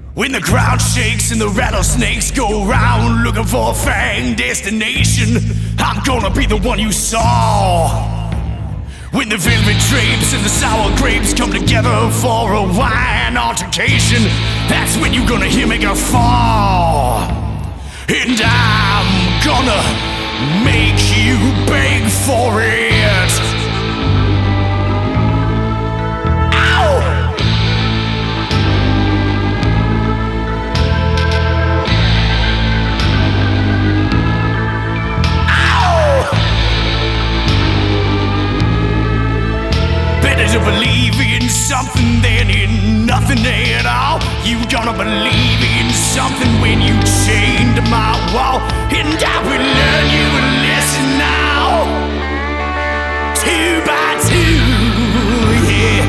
When the ground shakes and the rattlesnakes go round looking for a fang destination, I'm gonna be the one you saw. When the velvet drapes and the sour grapes come together for a wine altercation, that's when you're gonna hear me go fall. And I'm gonna make you beg for it. To believe in something than in nothing at all. You gonna believe in something when you chained to my wall. And I will learn you a lesson now. 2 by 2, yeah.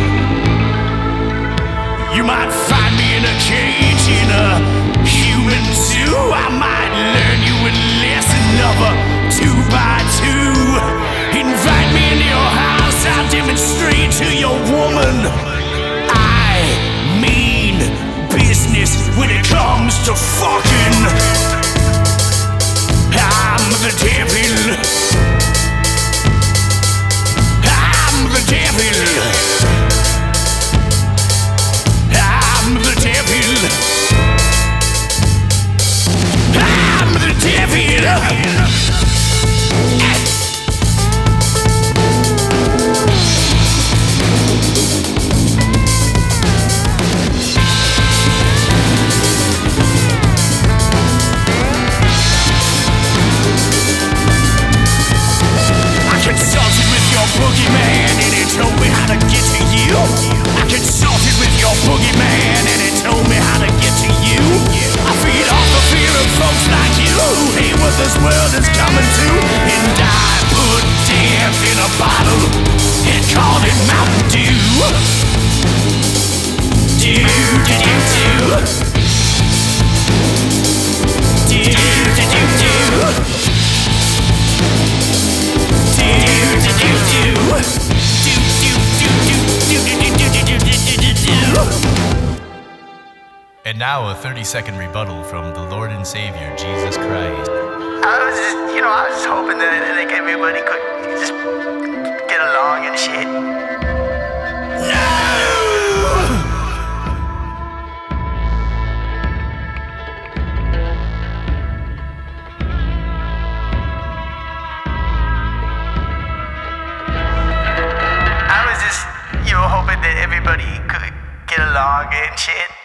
You might find me in a cage in a human zoo. I might learn you a lesson of a 2 by 2. Invite me into your house, I'll demonstrate to your woman I mean business when it comes to fucking. I'm the devil. I'm the devil. I'm the devil. I'm the devil. Boogeyman and it told me how to get to you. I consulted with your boogeyman and it told me how to get to you. I feed off the fear of folks like you who hate what this world is coming to. And I put death in a bottle and called it Mountain Dew. Do, do, do, do. Do, do, do, do. And now a 30-second rebuttal from the Lord and Savior, Jesus Christ. I was just hoping that like everybody could just get along and shit. I was just, hoping that everybody could get along and shit.